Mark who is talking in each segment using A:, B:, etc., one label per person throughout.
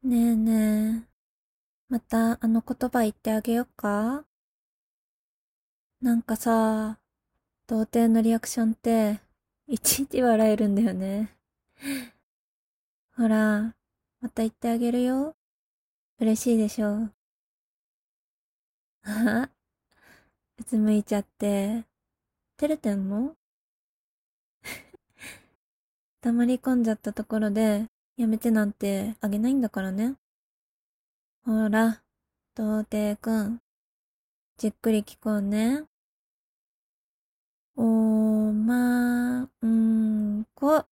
A: ねえねえ、またあの言葉言ってあげよっか。なんかさ、童貞のリアクションって、いちいち笑えるんだよね。ほら、また言ってあげるよ。嬉しいでしょ。あうつむいちゃって、照れてんの？黙り込んじゃったところで、やめてなんてあげないんだからね。ほら、童貞くん、じっくり聞こうね。おまんこ。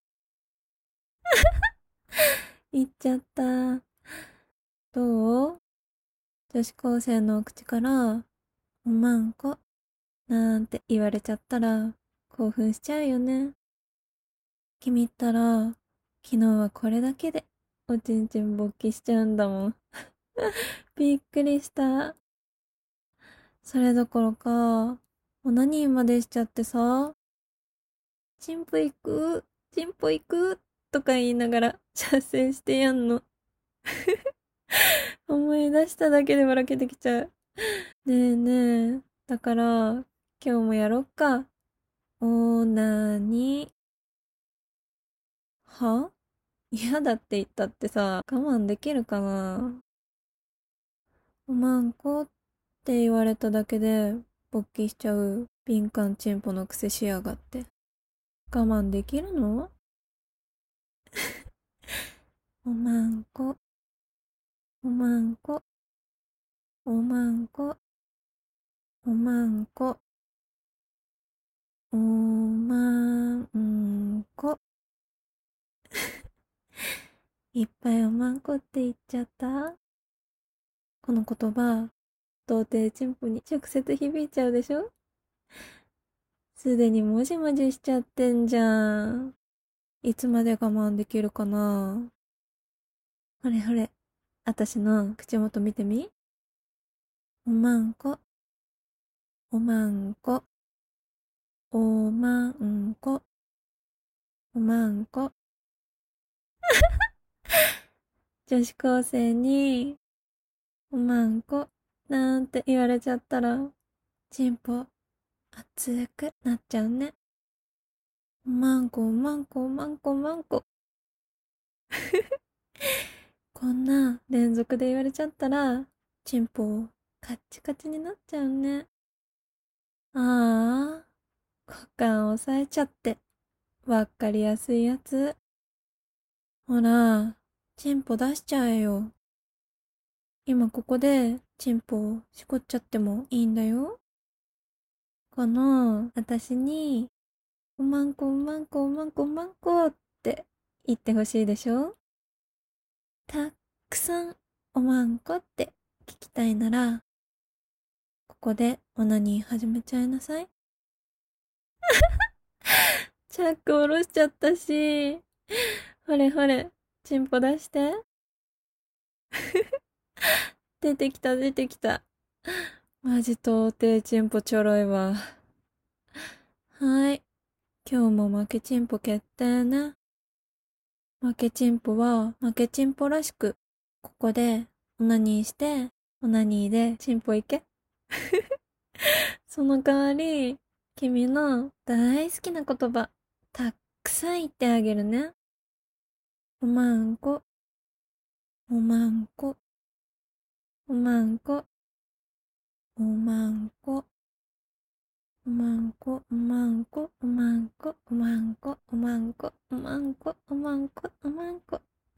A: 言っちゃった。どう？女子高生の口から、おまんこ、なんて言われちゃったら、興奮しちゃうよね。君ったら、昨日はこれだけで、おちんちん勃起しちゃうんだもん。びっくりした。それどころか、オナニーまでしちゃってさ、チンポ行く、チンポ行く、とか言いながら、射精してやんの。思い出しただけで笑けてきちゃう。ねえねえ、だから、今日もやろっか。オナニー。は？嫌だって言ったってさ、我慢できるかな？おまんこって言われただけで勃起しちゃう敏感チンポのくせしやがって。我慢できるの？おまんこ、おまんこ、おまんこ、おまんこ、おまんこ。いっぱいおまんこって言っちゃった。この言葉、童貞チンポに直接響いちゃうでしょ？すでにもじもじしちゃってんじゃん。いつまで我慢できるかな？ほれほれ、あたしの口元見てみ。おまんこ、おまんこ、おまんこ、おまんこ。女子高生に、おまんこ、なんて言われちゃったら、チンポ、熱くなっちゃうね。おまんこ、おまんこ、おまんこ、おまんこ。こんな連続で言われちゃったら、チンポ、カッチカチになっちゃうね。ああ、股間押さえちゃって、わかりやすいやつ。ほら、チンポ出しちゃえよ。今ここで、チンポをしこっちゃってもいいんだよ。この、私に、おまんこ、おまんこ、おまんこ、おまんこって言ってほしいでしょ？たっくさん、おまんこって聞きたいなら、ここでオナニー始めちゃいなさい。チャック下ろしちゃったし。ほれほれ、チンポ出して。出てきた出てきた。マジ到底チンポちょろいわ。はい。今日も負けチンポ決定ね。負けチンポは負けチンポらしく、ここでオナニーして、オナニーでチンポいけ。その代わり、君の大好きな言葉、たっくさん言ってあげるね。おまんこ、おまんこ、おまんこ、おまんこ、おまんこ、おまんこ、おまんこ、おまんこ、おまんこ、おまんこ、おまんこ、おまんこ。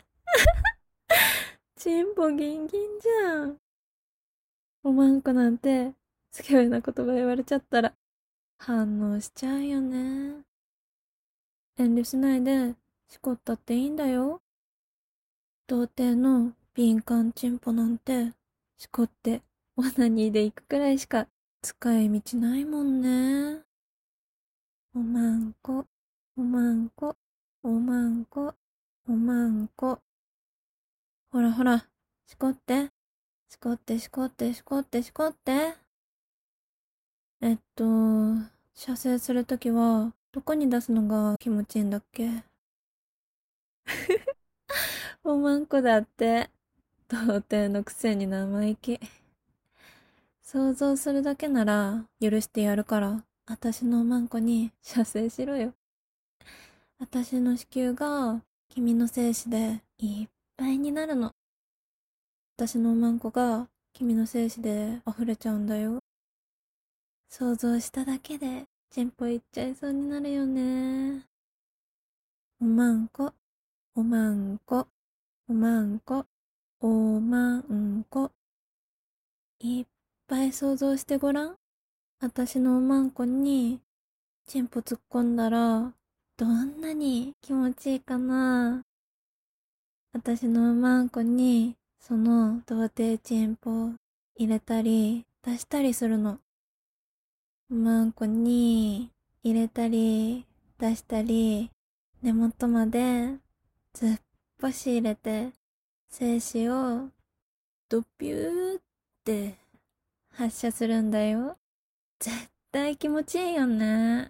A: チンポギンギンじゃん。おまんこなんて、スケベな言葉言われちゃったら、反応しちゃうよね。遠慮しないで、しこったっていいんだよ。童貞の敏感チンポなんて、しこって、オナニーで行くくらいしか使い道ないもんね。おまんこ、おまんこ、おまんこ、おまんこ。ほらほら、しこって、しこってしこってしこってしこって。えっと、射精するときは、どこに出すのが気持ちいいんだっけ？おまんこだって。 童貞のくせに生意気。想像するだけなら許してやるから、私のおまんこに射精しろよ。私の子宮が君の精子でいっぱいになるの。私のおまんこが君の精子で溢れちゃうんだよ。想像しただけでチンポいっちゃいそうになるよね。おまんこ、おまんこ、おまんこ、おまんこ。いっぱい想像してごらん。私のおまんこにチンポ突っ込んだらどんなに気持ちいいかな。私のおまんこにその童貞チンポ入れたり出したりするの。おまんこに入れたり出したり、根元までずっぽし入れて精子をドピューって発射するんだよ。絶対気持ちいいよね。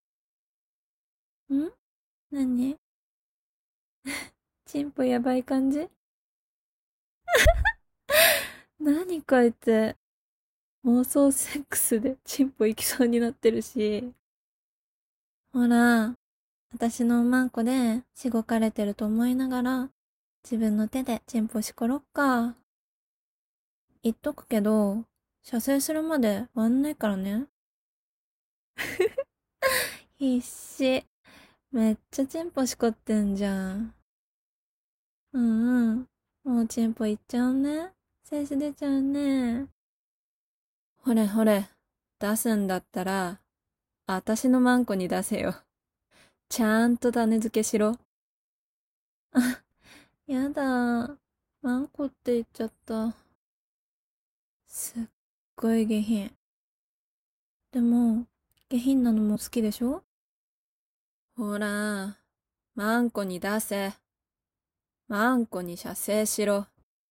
A: ん？何？チンポやばい感じ？何こいつ。妄想セックスでチンポ行きそうになってるし。ほら、私のおまんこでしごかれてると思いながら、自分の手でチンポしころっか。言っとくけど、射精するまで終わんないからね。必死。めっちゃチンポしこってんじゃん。うんうん。もうチンポいっちゃうね。精子出ちゃうね。ほれほれ、出すんだったら、あたしのマンコに出せよ。ちゃんと種付けしろ。あ、やだ。マンコって言っちゃった。すっごい下品。でも、下品なのも好きでしょ？ほら、マンコに出せ。マンコに射精しろ。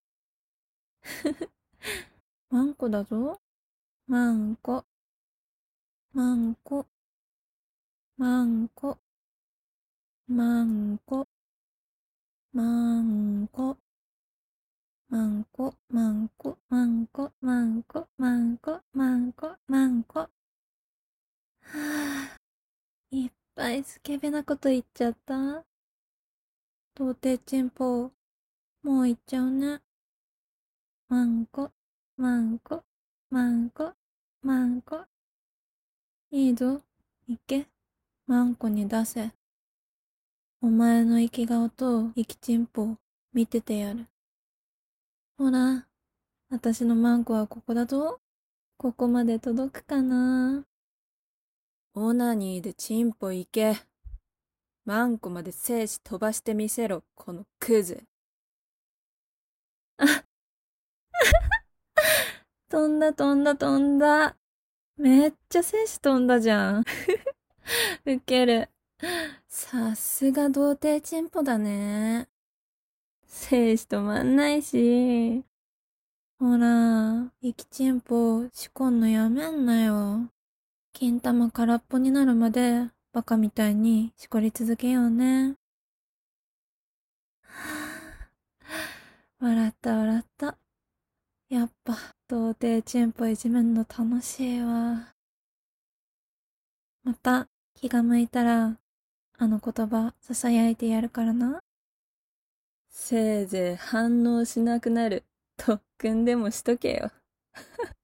A: マンコだぞ。マンコ、マンコ、マンコ、マンコ、マンコ、マンコ、マンコ、マンコ、マンコ、マンコ、マンコ、マンコ。はぁ、いっぱいスケベなこと言っちゃった。童貞チンポ、もう言っちゃうね。マンコ、マンコ、マンコ、マンコ。いいぞ、いけ。マンコに出せ。お前の生き顔と生きチンポ見ててやる。ほら、私のマンコはここだぞ。ここまで届くかな。オナニーでチンポいけ。マンコまで精子飛ばしてみせろ、このクズ。あ、飛んだ飛んだ飛んだ。めっちゃ精子飛んだじゃん。ウケる。さすが童貞チンポだね。精子止まんないし。ほら、生きチンポ仕込んのやめんなよ。金玉空っぽになるまでバカみたいにしこり続けようね。はぁ、笑った笑った。やっぱ、童貞チンポいじめんの楽しいわ。また、気が向いたら、あの言葉、囁いてやるからな。せいぜい反応しなくなる特訓でもしとけよ。